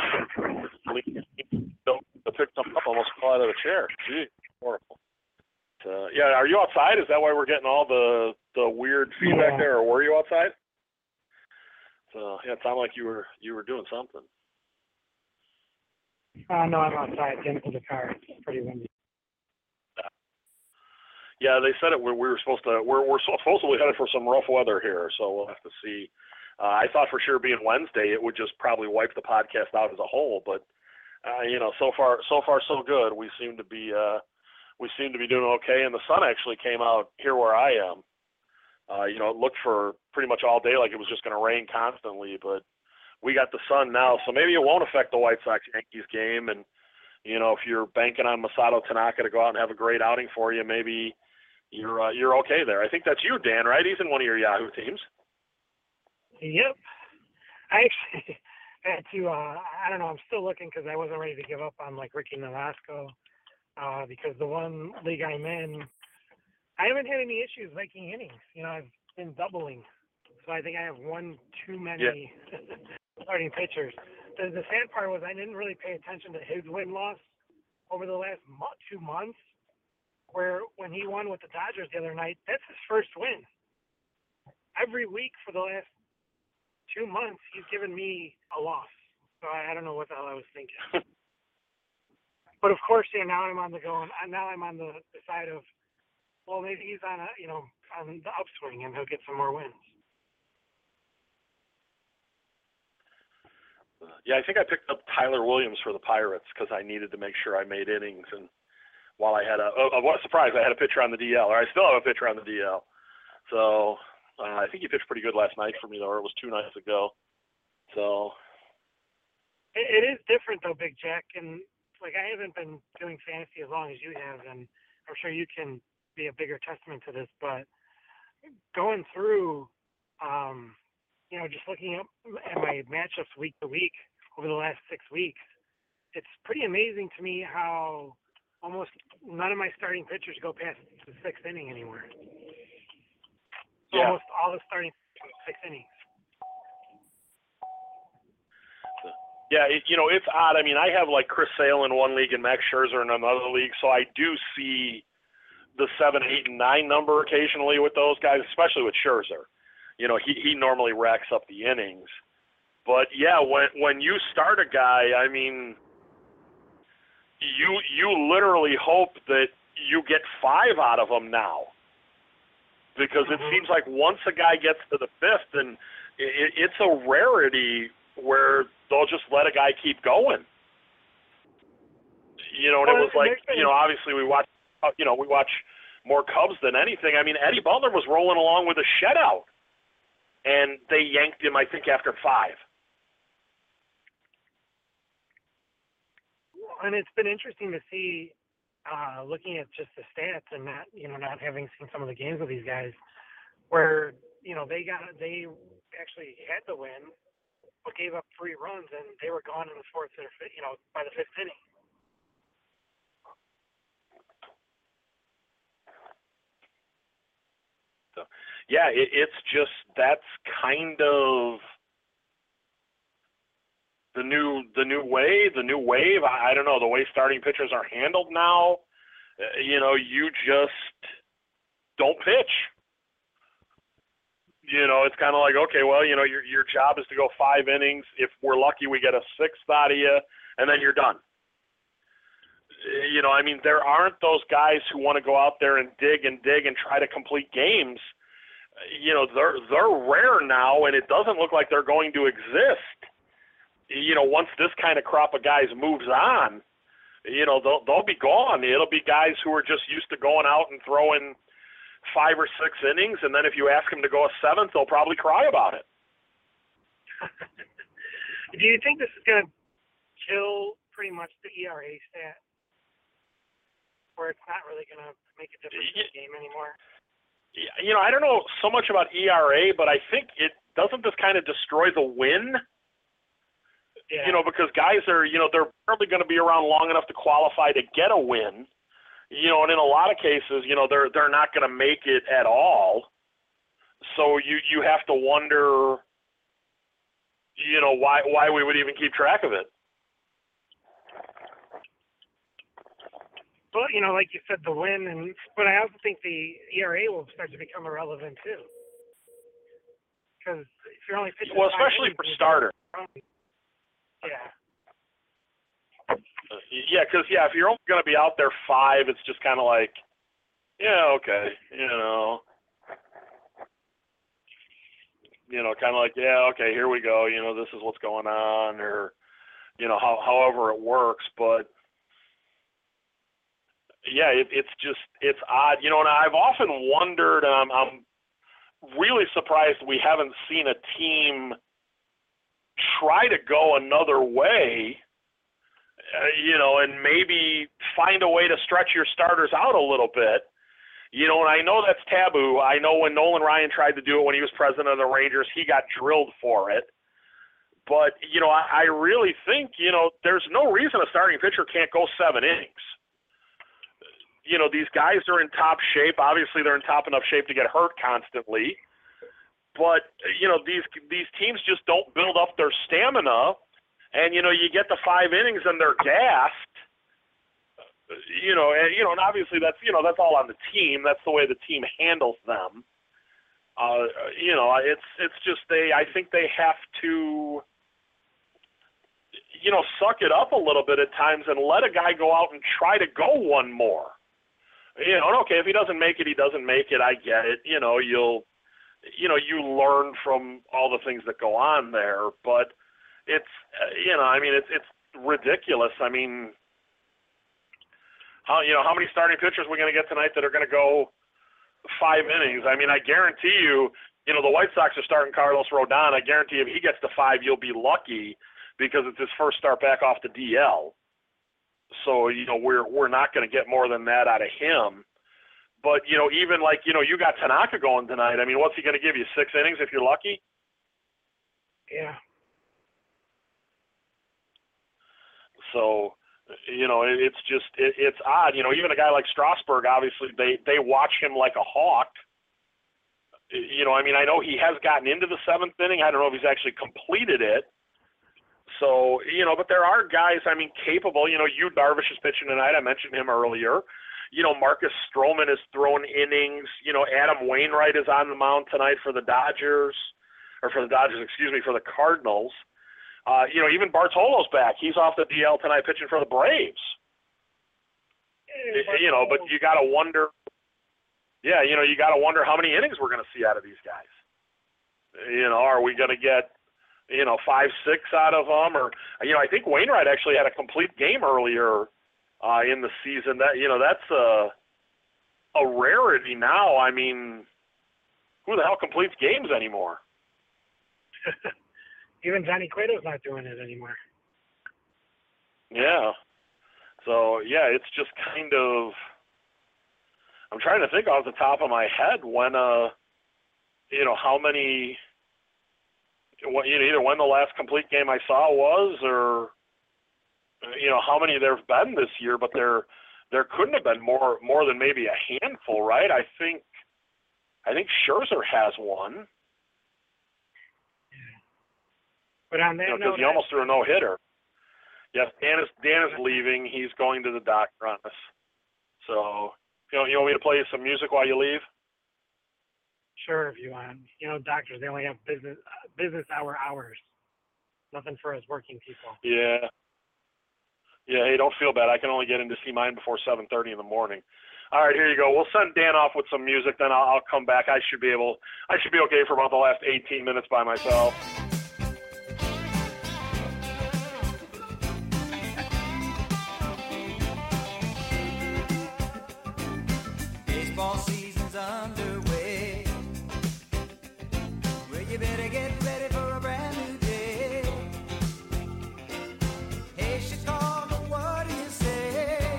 I picked something up, almost fell out of the chair. Gee, horrible. Uh, yeah, are you outside? Is that why we're getting all the the weird feedback Yeah. there, or were you outside? So yeah, it sounded like you were you were doing something. Uh, no, I'm outside getting to the car. It's pretty windy. Yeah, they said it. We, we were supposed to. We're we're supposedly headed for some rough weather here, so we'll have to see. Uh, I thought for sure being Wednesday, it would just probably wipe the podcast out as a whole. But uh, you know, so far so far so good. We seem to be uh, we seem to be doing okay, and the sun actually came out here where I am. Uh, you know, it looked for pretty much all day like it was just going to rain constantly, but we got the sun now, so maybe it won't affect the White Sox Yankees game. And you know, if you're banking on Masato Tanaka to go out and have a great outing for you, maybe you're uh, you're okay there. I think that's you, Dan, right? He's in one of your Yahoo teams. Yep. I actually had to, uh, I don't know, I'm still looking because I wasn't ready to give up on, like, Ricky Nolasco uh, because the one league I'm in, I haven't had any issues making innings. You know, I've been doubling. So I think I have one too many yeah. starting pitchers. The, the sad part was I didn't really pay attention to his win-loss over the last mo- two months, where when he won with the Dodgers the other night, that's his first win. Every week for the last two months, he's given me a loss. So I, I don't know what the hell I was thinking. But of course, yeah, now I'm on the going. Now I'm on the, the side of, well, maybe he's on a, you know, on the upswing and he'll get some more wins. Yeah, I think I picked up Tyler Williams for the Pirates because I needed to make sure I made innings. And while I had a, oh, what a surprise, I had a pitcher on the D L, or I still have a pitcher on the D L. So uh, I think he pitched pretty good last night for me, though, or it was two nights ago. So it, it is different, though, Big Jack. And like I haven't been doing fantasy as long as you have, and I'm sure you can be a bigger testament to this. But going through, um, you know, just looking up at my matchups week to week over the last six weeks, it's pretty amazing to me how almost none of my starting pitchers go past the sixth inning anymore. Yeah. Almost all the starting six innings. Yeah, it, you know, it's odd. I mean, I have like Chris Sale in one league and Max Scherzer in another league, so I do see the seven, eight, and nine number occasionally with those guys, especially with Scherzer. You know, he, he normally racks up the innings. But yeah, when when you start a guy, I mean, you you literally hope that you get five out of them now, because it seems like once a guy gets to the fifth, and it, it's a rarity where they'll just let a guy keep going. You know, and it was like, you know, obviously we watch, you know, we watch more Cubs than anything. I mean, Eddie Butler was rolling along with a shutout. and they yanked him, I think, after five. And it's been interesting to see, uh, looking at just the stats and not, you know, not having seen some of the games with these guys, where, you know, they got, they actually had the win, but gave up three runs, and they were gone in the fourth or fifth, you know, by the fifth inning. So, yeah, it, it's just that's kind of the new the new way, the new wave. I, I don't know, the way starting pitchers are handled now. Uh, you know, you just don't pitch. You know, it's kind of like, okay, well, you know, your your job is to go five innings. If we're lucky, we get a sixth out of you, and then you're done. You know, I mean, there aren't those guys who want to go out there and dig and dig and try to complete games. You know, they're they're rare now, and it doesn't look like they're going to exist. You know, once this kind of crop of guys moves on, you know, they'll they'll be gone. It'll be guys who are just used to going out and throwing five or six innings, and then if you ask them to go a seventh, they'll probably cry about it. Do you think this is going to kill pretty much the E R A stat, where it's not really going to make a difference in the game anymore? You know, I don't know so much about E R A, but I think it doesn't this kind of destroy the win. Yeah. You know, because guys are, you know, they're probably going to be around long enough to qualify to get a win. You know, and in a lot of cases, you know, they're they're not going to make it at all. So you you have to wonder, you know, why why we would even keep track of it. Well, you know, like you said, the win, and but I also think the E R A will start to become irrelevant too. Because if you're only pitching, well, especially for starters. Yeah. Yeah, because, yeah, if you're only going to be out there five, it's just kind of like, yeah, okay, you know. You know, kind of like, yeah, okay, here we go, you know, this is what's going on, or, you know, how, however it works. But, yeah, it, it's just, it's odd. You know, and I've often wondered, um, I'm really surprised we haven't seen a team try to go another way, uh, you know, and maybe find a way to stretch your starters out a little bit. You know, and I know that's taboo. I know when Nolan Ryan tried to do it when he was president of the Rangers, he got drilled for it. But, you know, I, I really think, you know, there's no reason a starting pitcher can't go seven innings. You know, these guys are in top shape. Obviously, they're in top enough shape to get hurt constantly. But, you know, these these teams just don't build up their stamina. And, you know, you get the five innings and they're gassed. You know, and, you know, and obviously that's, you know, that's all on the team. That's the way the team handles them. Uh, you know, it's it's just they, I think they have to, you know, suck it up a little bit at times and let a guy go out and try to go one more. You know, and okay, if he doesn't make it, he doesn't make it. I get it. You know, you'll, you know, you learn from all the things that go on there. But it's, you know, I mean, it's it's ridiculous. I mean, how you know how many starting pitchers are we going to get tonight that are going to go five innings? I mean, I guarantee you, you know, the White Sox are starting Carlos Rodon. I guarantee if he gets to five, you'll be lucky because it's his first start back off the D L. So, you know, we're we're not going to get more than that out of him. But, you know, even like, you know, you got Tanaka going tonight. I mean, what's he going to give you, six innings if you're lucky? Yeah. So, you know, it, it's just, it, it's odd. You know, even a guy like Strasburg, obviously, they, they watch him like a hawk. You know, I mean, I know he has gotten into the seventh inning. I don't know if he's actually completed it. So, you know, but there are guys, I mean, capable. You know, Yu Darvish is pitching tonight. I mentioned him earlier. You know, Marcus Stroman is throwing innings. You know, Adam Wainwright is on the mound tonight for the Dodgers, or for the Dodgers, excuse me, for the Cardinals. Uh, you know, even Bartolo's back. He's off the D L tonight pitching for the Braves. Yeah, you know, but you got to wonder, yeah, you know, you got to wonder how many innings we're going to see out of these guys. You know, are we going to get, you know, five, six out of them? Or, you know, I think Wainwright actually had a complete game earlier uh, in the season. That, you know, that's a, a rarity now. I mean, who the hell completes games anymore? Even Johnny Cueto's not doing it anymore. Yeah. So, yeah, it's just kind of – I'm trying to think off the top of my head when, uh, you know, how many – what, you know, either when the last complete game I saw was or, you know, how many there have been this year, but there there couldn't have been more more than maybe a handful, right? I think I think Scherzer has one. Yeah. But on that you know, note, because he almost threw a no-hitter. Yes, Dan is Dan is leaving. He's going to the doctor on us. So, you know, you want me to play you some music while you leave? Sure, if you want. You know, doctors, they only have business business hour hours. Nothing for us working people. Yeah. Yeah, hey, don't feel bad. I can only get in to see mine before seven thirty in the morning. All right, here you go. We'll send Dan off with some music, then I'll, I'll come back. I should be able, I should be okay for about the last eighteen minutes by myself. Baseball season's underway. Well, you better get ready for a brand new day. Hey, Chicago, what do you say?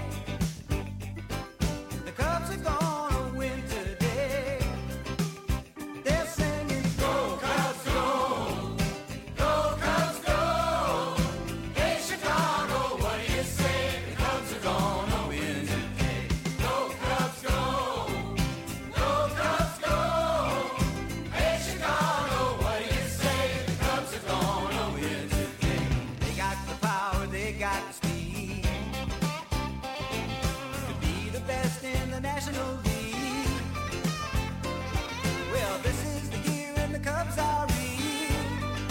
The Cubs are gonna win today. They're singing, go Cubs, go! Go Cubs, go! Hey, Chicago, what do you say? The Cubs are gonna win today. Go Cubs, go! Go Cubs, go! Hey, Chicago, what do you say? The Cubs are gonna win today. They got the power, they got the speed to be the best in the National League. Well, this is the year and the Cubs are in.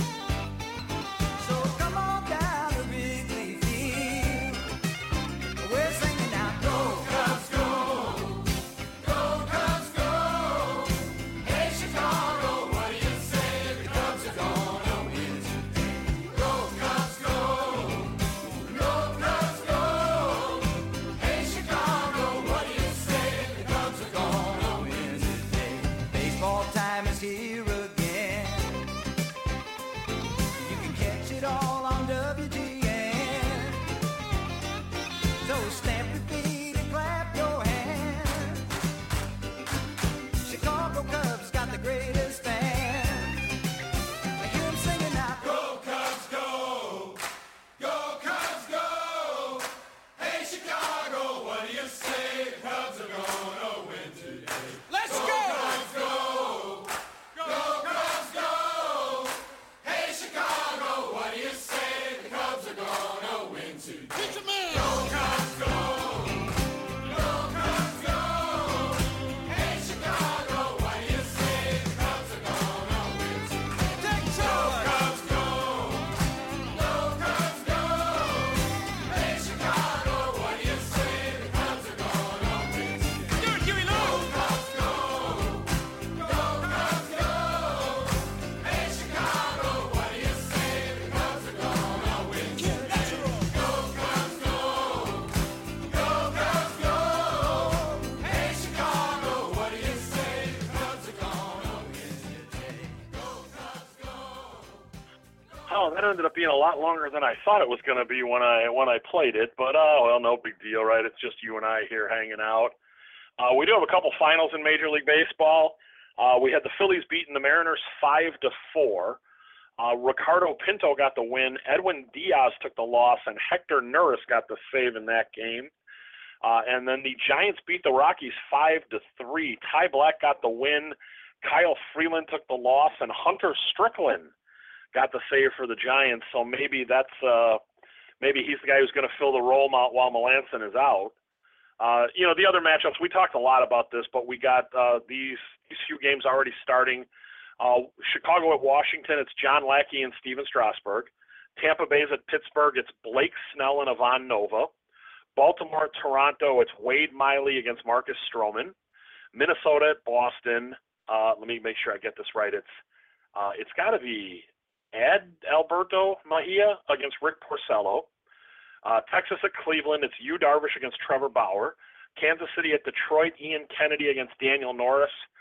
So come on down to Wrigley Field. We're singing now, go Cubs, go! Go Cubs, go! Hey, Chicago, what do you say? The Cubs are gonna win today. Go Cubs, go! Go Cubs, go! Hey, Chicago, what do you say? The Cubs are gonna win today. Baseball time is here again. You can catch it all on W G N. So stamp your feet and clap your hands. Chicago Cubs got the greatest fans. I hear 'em singing now. Go Cubs, go! Go Cubs, go! Hey, Chicago, what do you say? The Cubs are gonna win today. Let's go! Cubs, go! Go Cubs, go! Hey, Chicago, what do you say? The Cubs are gonna win today. Go Cubs, go! Go Cubs, go! Hey, Chicago, what do you say? The Cubs are gonna win today. Take charge! Go Cubs, go! Go Cubs, go! Hey, Chicago, what do you say? The Cubs are gonna win today. Do it, Huey Lewis! Go Cubs, go! Go Cubs, go! Hey, Chicago, what do you say? The Cubs are gonna win today. Go Cubs, go! Go Cubs, go! Hey, Chicago, what do you say? The Cubs are gonna win today. Go Cubs, go! Oh, that ended up being a lot longer than I thought it was going to be when I when I played it. But, oh, well, no big deal, right? It's just you and I here hanging out. Uh, we do have a couple finals in Major League Baseball. Uh, we had the Phillies beating the Mariners five to four. Uh, Ricardo Pinto got the win. Edwin Diaz took the loss, and Hector Neris got the save in that game. Uh, and then the Giants beat the Rockies five to three. Ty Black got the win. Kyle Freeland took the loss, and Hunter Strickland got the save for the Giants. So maybe that's uh, maybe he's the guy who's going to fill the role while Melanson is out. Uh, you know, the other matchups, we talked a lot about this, but we got uh, these these few games already starting. Uh, Chicago at Washington, it's John Lackey and Steven Strasburg. Tampa Bay's at Pittsburgh, it's Blake Snell and Ivan Nova. Baltimore at Toronto, it's Wade Miley against Marcus Stroman. Minnesota at Boston, uh, let me make sure I get this right. It's uh, it's got to be Ed Alberto Mejia against Rick Porcello. Uh, Texas at Cleveland, it's Yu Darvish against Trevor Bauer. Kansas City at Detroit, Ian Kennedy against Daniel Norris.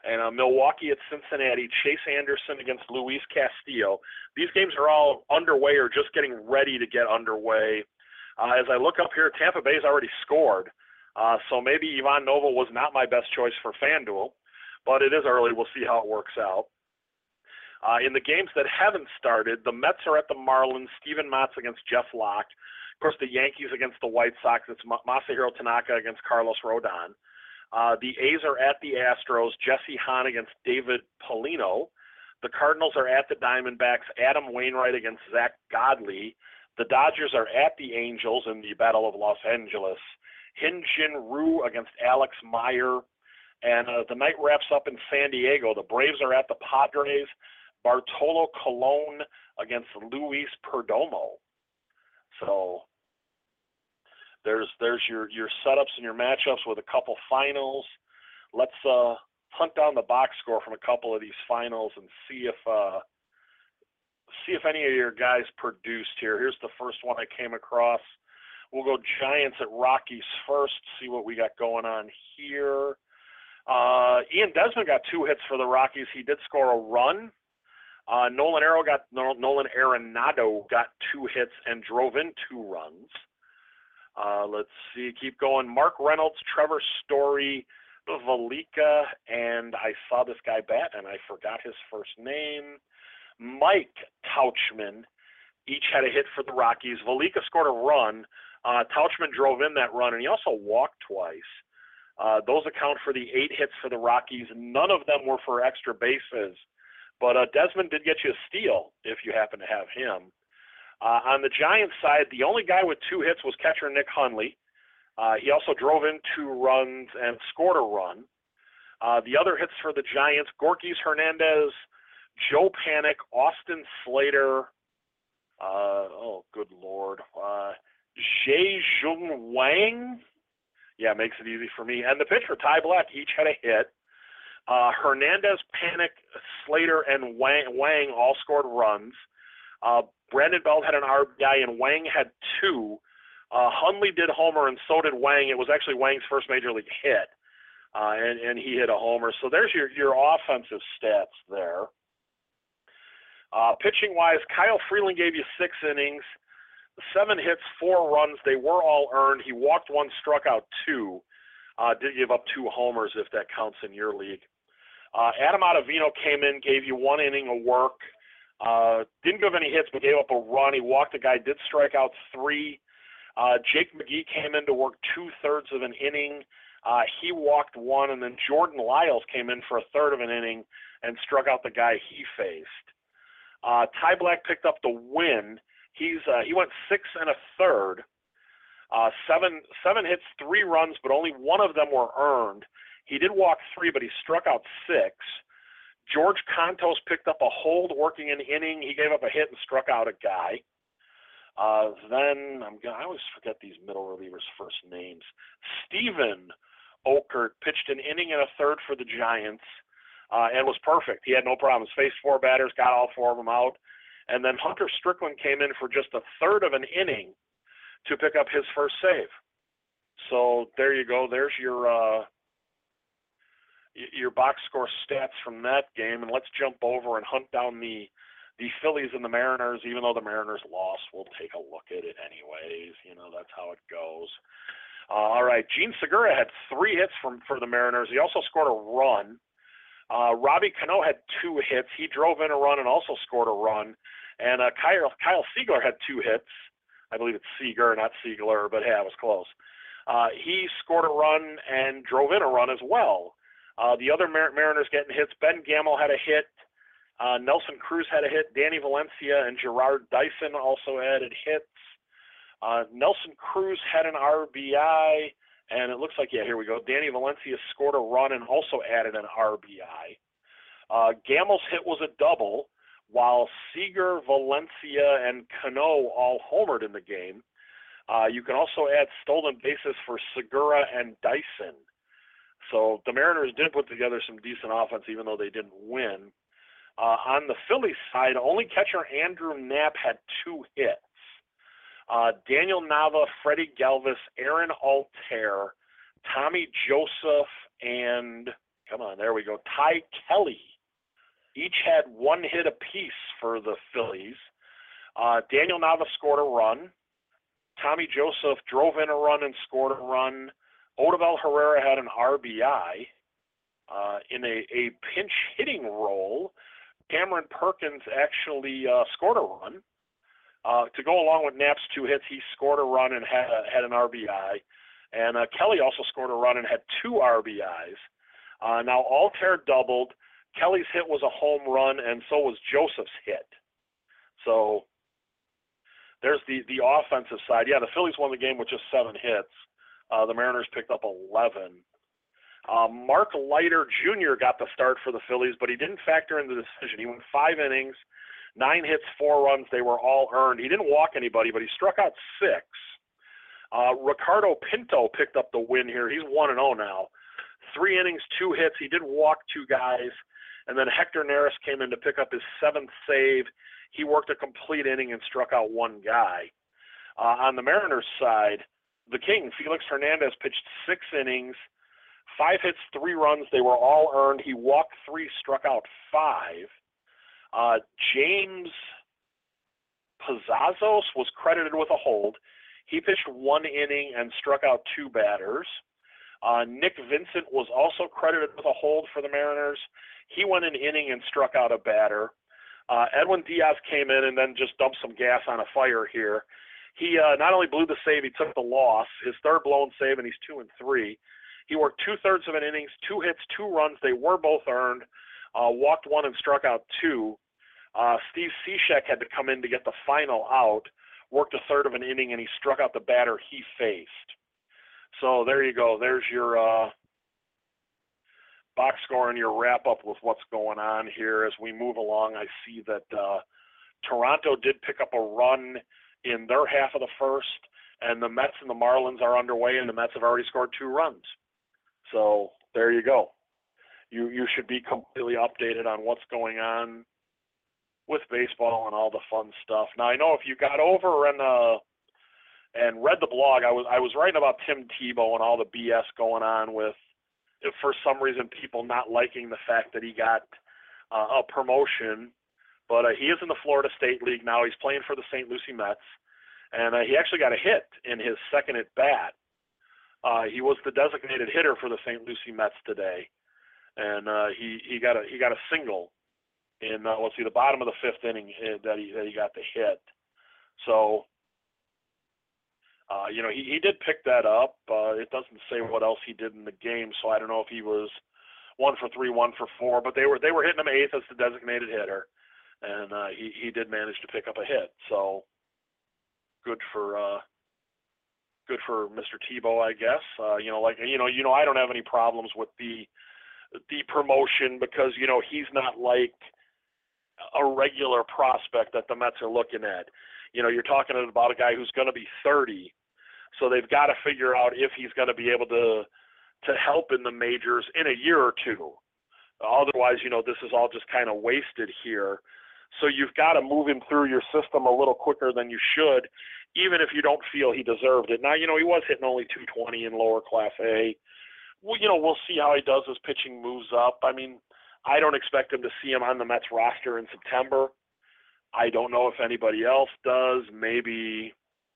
And uh, Milwaukee at Cincinnati, Chase Anderson against Luis Castillo. These games are all underway or just getting ready to get underway. Uh, as I look up here, Tampa Bay's already scored. Uh, so maybe Ivan Nova was not my best choice for FanDuel, but it is early. We'll see how it works out. Uh, in the games that haven't started, the Mets are at the Marlins, Steven Matz against Jeff Locke. Of course, the Yankees against the White Sox, it's Masahiro Tanaka against Carlos Rodon. Uh, the A's are at the Astros, Jesse Hahn against David Polino. The Cardinals are at the Diamondbacks, Adam Wainwright against Zach Godley. The Dodgers are at the Angels in the Battle of Los Angeles. Hyun-Jin Ryu against Alex Meyer. And uh, the night wraps up in San Diego. The Braves are at the Padres, Bartolo Colon against Luis Perdomo. So there's there's your, your setups and your matchups with a couple finals. Let's uh, hunt down the box score from a couple of these finals and see if uh, see if any of your guys produced here. Here's the first one I came across. We'll go Giants at Rockies first, see what we got going on here. Uh, Ian Desmond got two hits for the Rockies. He did score a run. Uh, Nolan Arrow got Nolan Arenado got two hits and drove in two runs. Uh, let's see, keep going. Mark Reynolds, Trevor Story, Valika, and I saw this guy bat and I forgot his first name. Mike Tauchman each had a hit for the Rockies. Valika scored a run. Uh, Tauchman drove in that run, and he also walked twice. Uh, those account for the eight hits for the Rockies. None of them were for extra bases. But uh, Desmond did get you a steal if you happen to have him. Uh, on the Giants side, the only guy with two hits was catcher Nick Hundley. Uh, he also drove in two runs and scored a run. Uh, the other hits for the Giants, Gorkys Hernandez, Joe Panic, Austin Slater, uh, oh, good Lord, uh, Jae-Jung Wang. Yeah, makes it easy for me. And the pitcher, Ty Black, each had a hit. Uh, Hernandez, Panic, Slater, and Wang, Wang all scored runs. Uh, Brandon Belt had an R B I, and Wang had two. Uh, Hundley did homer, and so did Wang. It was actually Wang's first major league hit, uh, and, and he hit a homer. So there's your, your offensive stats there. Uh, pitching-wise, Kyle Freeland gave you six innings, seven hits, four runs. They were all earned. He walked one, struck out two. Uh, did give up two homers, if that counts in your league. Uh, Adam Ottavino came in, gave you one inning of work. Uh, didn't give any hits, but gave up a run. He walked a guy, did strike out three. Uh, Jake McGee came in to work two-thirds of an inning. Uh, he walked one, and then Jordan Lyles came in for a third of an inning and struck out the guy he faced. Uh, Ty Black picked up the win. He's uh, he went six and a third, uh, seven seven hits, three runs, but only one of them were earned. He did walk three, but he struck out six. George Contos picked up a hold, working an inning. He gave up a hit and struck out a guy. Uh, then I'm gonna, I always forget these middle relievers' first names. Steven Okert pitched an inning and a third for the Giants. Uh, and was perfect. He had no problems. Faced four batters, got all four of them out. And then Hunter Strickland came in for just a third of an inning to pick up his first save. So there you go. There's your uh, your box score stats from that game. And let's jump over and hunt down the the Phillies and the Mariners. Even though the Mariners lost, we'll take a look at it anyways. You know, that's how it goes. Uh, all right, Gene Segura had three hits from for the Mariners. He also scored a run. Uh, Robbie Cano had two hits. He drove in a run and also scored a run. And uh, Kyle, Kyle Siegler had two hits. I believe it's Seager, not Siegler, but yeah, it was close. Uh, he scored a run and drove in a run as well. Uh, the other Mar- Mariners getting hits, Ben Gamel had a hit. Uh, Nelson Cruz had a hit. Danny Valencia and Gerard Dyson also added hits. Uh, Nelson Cruz had an R B I. And it looks like, yeah, here we go. Danny Valencia scored a run and also added an R B I. Uh, Gamel's hit was a double, while Seager, Valencia, and Cano all homered in the game. Uh, you can also add stolen bases for Segura and Dyson. So the Mariners did put together some decent offense, even though they didn't win. Uh, on the Phillies side, only catcher Andrew Knapp had two hits. Uh, Daniel Nava, Freddie Galvis, Aaron Altair, Tommy Joseph, and come on, there we go. Ty Kelly. Each had one hit apiece for the Phillies. Uh, Daniel Navas scored a run. Tommy Joseph drove in a run and scored a run. Odubel Herrera had an R B I. Uh, in a, a pinch hitting role, Cameron Perkins actually uh, scored a run. Uh, to go along with Knapp's two hits, he scored a run and had, a, had an R B I. And uh, Kelly also scored a run and had two R B Is. Uh, now, Altair doubled. Kelly's hit was a home run, and so was Joseph's hit. So there's the, the offensive side. Yeah, the Phillies won the game with just seven hits. Uh, the Mariners picked up eleven. Uh, Mark Leiter Junior got the start for the Phillies, but he didn't factor in the decision. He went five innings, nine hits, four runs. They were all earned. He didn't walk anybody, but he struck out six. Uh, Ricardo Pinto picked up the win here. He's one and oh now. Three innings, two hits. He did walk two guys. And then Hector Neris came in to pick up his seventh save. He worked a complete inning and struck out one guy. Uh, on the Mariners side, the King, Felix Hernandez, pitched six innings, five hits, three runs. They were all earned. He walked three, struck out five. Uh, James Pazazos was credited with a hold. He pitched one inning and struck out two batters. Uh, Nick Vincent was also credited with a hold for the Mariners. He went an inning and struck out a batter. Uh, Edwin Diaz came in and then just dumped some gas on a fire here. He uh, not only blew the save, he took the loss, his third blown save, and he's two and three. He worked two-thirds of an innings, two hits, two runs. They were both earned. Uh, walked one and struck out two. Uh, Steve Cishek had to come in to get the final out, worked a third of an inning, and he struck out the batter he faced. So there you go. There's your uh, box score and your wrap-up with what's going on here. As we move along, I see that uh, Toronto did pick up a run in their half of the first, and the Mets and the Marlins are underway, and the Mets have already scored two runs. So there you go. You you should be completely updated on what's going on with baseball and all the fun stuff. Now, I know if you got over and uh, and read the blog, I was I was writing about Tim Tebow and all the B S going on with, if for some reason, people not liking the fact that he got uh, a promotion. But uh, he is in the Florida State League now. He's playing for the Saint Lucie Mets. And uh, he actually got a hit in his second at bat. Uh, he was the designated hitter for the Saint Lucie Mets today, and uh, he he got a he got a single in uh, let's see the bottom of the fifth inning that he that he got the hit. So uh, you know he, he did pick that up. Uh, it doesn't say what else he did in the game, so I don't know if he was one for three, one for four, but they were they were hitting him eighth as the designated hitter, and uh, he he did manage to pick up a hit. So good for. Uh, Good for Mister Tebow, I guess. Uh, you know, like you know, you know, I don't have any problems with the the promotion because you know he's not like a regular prospect that the Mets are looking at. You know, you're talking about a guy who's going to be thirty, so they've got to figure out if he's going to be able to to help in the majors in a year or two. Otherwise, you know, this is all just kind of wasted here. So you've got to move him through your system a little quicker than you should, even if you don't feel he deserved it. Now, you know, he was hitting only two twenty in lower Class A. Well, you know, we'll see how he does as pitching moves up. I mean, I don't expect him to see him on the Mets roster in September. I don't know if anybody else does. Maybe,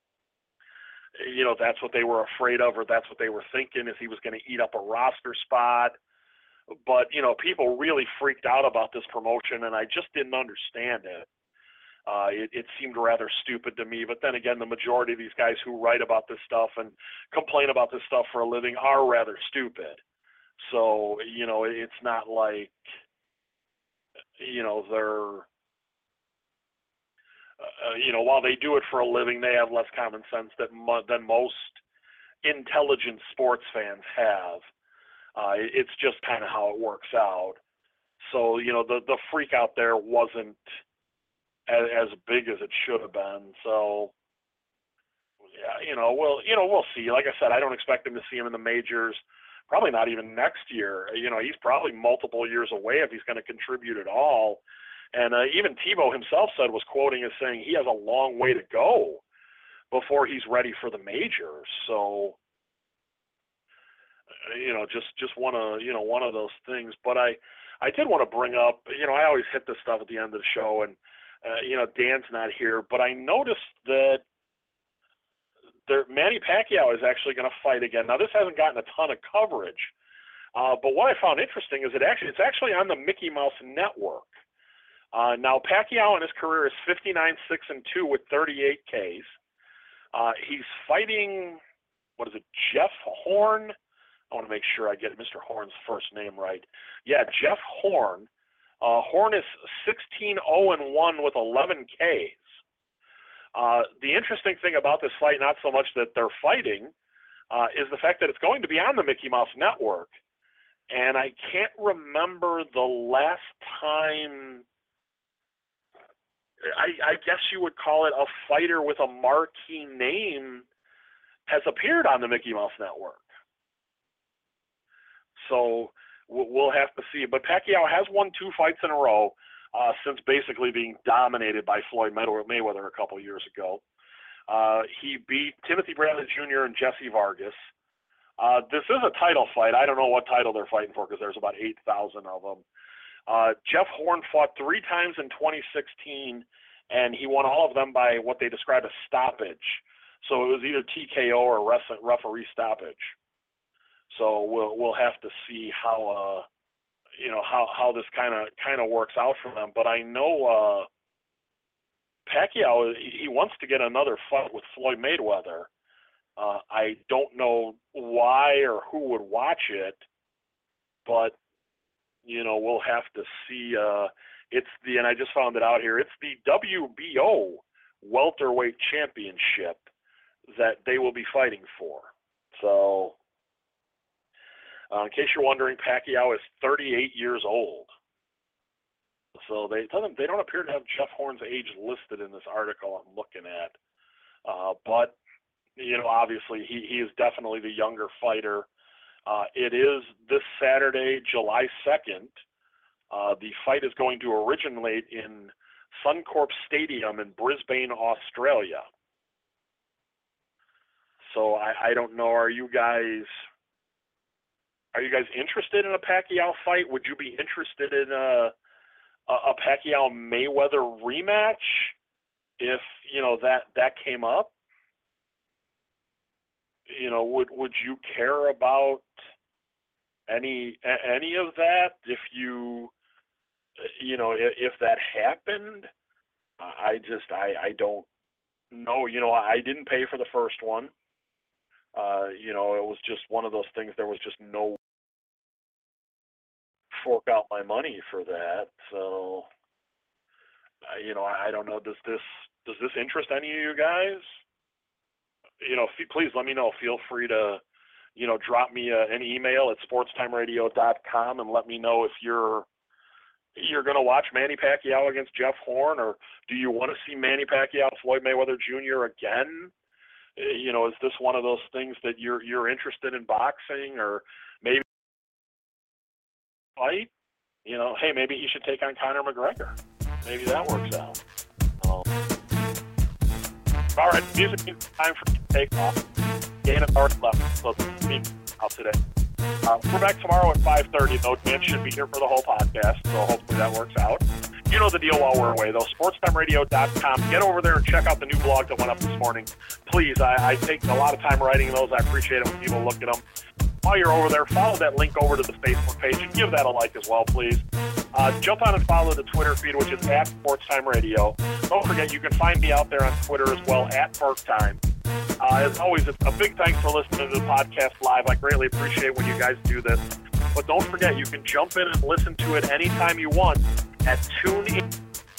you know, that's what they were afraid of, or that's what they were thinking, is he was going to eat up a roster spot. But, you know, people really freaked out about this promotion, and I just didn't understand it. Uh, it. It seemed rather stupid to me. But then again, the majority of these guys who write about this stuff and complain about this stuff for a living are rather stupid. So, you know, it's not like, you know, they're, uh, you know, while they do it for a living, they have less common sense that mo- than most intelligent sports fans have. Uh, it's just kind of how it works out. So, you know, the, the freak out there wasn't as, as big as it should have been. So, yeah, you know, we'll, you know, we'll see. Like I said, I don't expect him to see him in the majors, probably not even next year. You know, he's probably multiple years away if he's going to contribute at all. And uh, even Tebow himself said, was quoting as saying he has a long way to go before he's ready for the majors. So, you know, just just one of you know one of those things. But I I did want to bring up, you know, I always hit this stuff at the end of the show, and uh, you know, Dan's not here, but I noticed that there, Manny Pacquiao is actually going to fight again. Now, this hasn't gotten a ton of coverage, uh, but what I found interesting is it actually it's actually on the Mickey Mouse Network. Uh, now, Pacquiao in his career is fifty-nine six and two with thirty-eight Ks. Uh, he's fighting, what is it, Jeff Horn? I want to make sure I get Mister Horn's first name right. Yeah, Jeff Horn. Uh, Horn is sixteen oh and one with eleven Ks. Uh, the interesting thing about this fight, not so much that they're fighting, uh, is the fact that it's going to be on the Mickey Mouse Network. And I can't remember the last time, I, I guess you would call it, a fighter with a marquee name has appeared on the Mickey Mouse Network. So we'll have to see. But Pacquiao has won two fights in a row uh, since basically being dominated by Floyd Mayweather a couple years ago. Uh, he beat Timothy Bradley Junior and Jesse Vargas. Uh, this is a title fight. I don't know what title they're fighting for because there's about eight thousand of them. Uh, Jeff Horn fought three times in twenty sixteen, and he won all of them by what they describe as stoppage. So it was either T K O or referee stoppage. So we'll we'll have to see how uh, you know how, how this kind of kind of works out for them. But I know uh, Pacquiao, he wants to get another fight with Floyd Mayweather. Uh, I don't know why or who would watch it, but you know we'll have to see. Uh, it's the and I just found it out here. It's the W B O welterweight championship that they will be fighting for. So, uh, in case you're wondering, Pacquiao is thirty-eight years old. So they doesn't they don't appear to have Jeff Horn's age listed in this article I'm looking at. Uh, but you know, obviously he, he is definitely the younger fighter. Uh, it is this Saturday, July second. Uh, the fight is going to originate in Suncorp Stadium in Brisbane, Australia. So I, I don't know. Are you guys are you guys interested in a Pacquiao fight? Would you be interested in a a, a Pacquiao Mayweather rematch if you know that that came up? You know, would would you care about any any of that if you you know if, if that happened? I just I I don't know. You know, I didn't pay for the first one. Uh, you know, it was just one of those things. There was just no fork out my money for that. So, uh, you know, I, I don't know. Does this does this interest any of you guys? You know, f- please let me know. Feel free to, you know, drop me a, an email at sports time radio dot com and let me know if you're you're going to watch Manny Pacquiao against Jeff Horn, or do you want to see Manny Pacquiao, Floyd Mayweather Junior again? You know, is this one of those things that you're you're interested in boxing, or maybe fight? You know, hey, maybe he should take on Conor McGregor. Maybe that works out. Um, all right, music means time for me to take off. Dan has already left, so it's me out today. Uh, we're back tomorrow at five thirty, though. Dan should be here for the whole podcast, so hopefully that works out. You know the deal while we're away, though. sports time radio dot com. Get over there and check out the new blog that went up this morning. Please, I, I take a lot of time writing those. I appreciate it when people look at them. While you're over there, follow that link over to the Facebook page and give that a like as well, please. Uh, jump on and follow the Twitter feed, which is at SportsTime Radio. Don't forget, you can find me out there on Twitter as well, at BurkeTime. Uh, as always, it's a big thanks for listening to the podcast live. I greatly appreciate when you guys do this. But don't forget, you can jump in and listen to it anytime you want at TuneIn